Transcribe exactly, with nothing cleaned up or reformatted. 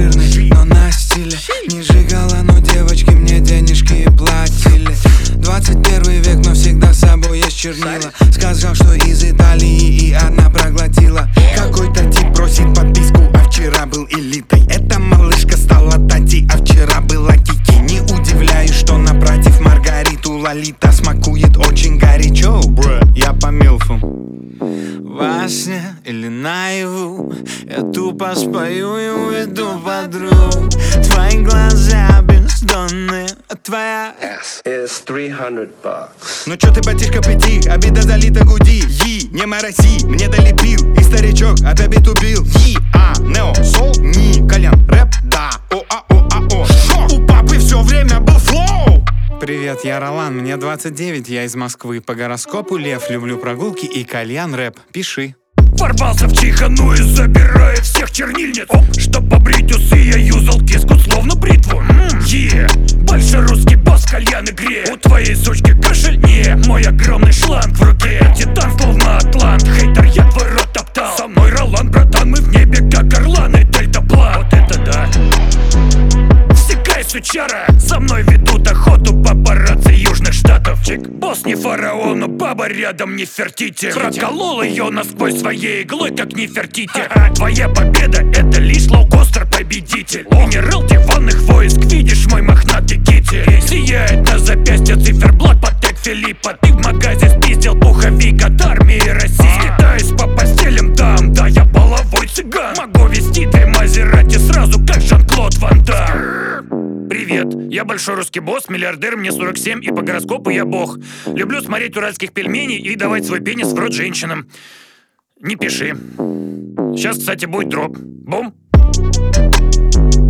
жирный, но на стиле. Не жигала, но девочки мне денежки платили. Двадцать первый век, но всегда с собой есть чернила. Сказал, что из Италии, и одна проглотила. Какой-то тип просит подписку, а вчера был элитой. Эта малышка стала Тати, а вчера была Кики. Не удивляюсь, что напротив Маргариту Лолита смакует очень горячо. Бро, я по милфу. Во сне или наяву я тупо спою и уведу подруг. Твои глаза бездонные, а твоя S is three hundred bucks. Ну чё ты, батишка, пяти, обида залита, гуди. Yi, не морози, мне долепил. И старичок опять убил. Yi, а, нео, сол, ни, Колян, рэп, да. О, а, о, а, о, шо? У папы все время был флоу. Привет, я Ролан, мне двадцать девять, я из Москвы. По гороскопу лев, люблю прогулки и кальян рэп. Пиши. Ворвался в чихану и забираю всех чернильниц. Оп, чтоб побрить усы, я юзал киску словно бритву. Ммм, е, большой русский босс, кальян и грех. У твоей сучки кошель, не, мой огромный шланг в руке. Титан словно атлант, хейтер, я твой рот топтал. Со мной Ролан, братан, мы в небе как орлан и дельтаплан. Вот это да. Всекай, сучара, со мной ведут охоту папарацци южных штатов. Чик, босс не фараон, но баба рядом не фертите. Проколол ее насквозь своей иглой, как не фертите. Твоя победа — это лишь лоукостер победитель. Генерал диванных войск, видишь мой мохнатый китель. Сияет на запястье циферблат Патек Филиппа. Ты в магазе спиздил пуховик от армии России. Скитаюсь по постелям дам, да я половой цыган. Могу вести две Мазерати сразу, как Жан-Клод Ван Дам. Привет, я большой русский босс, миллиардер, мне сорок семь, и по гороскопу я бог. Люблю смотреть уральских пельменей и давать свой пенис в рот женщинам. Не пиши. Сейчас, кстати, будет дроп. Бум.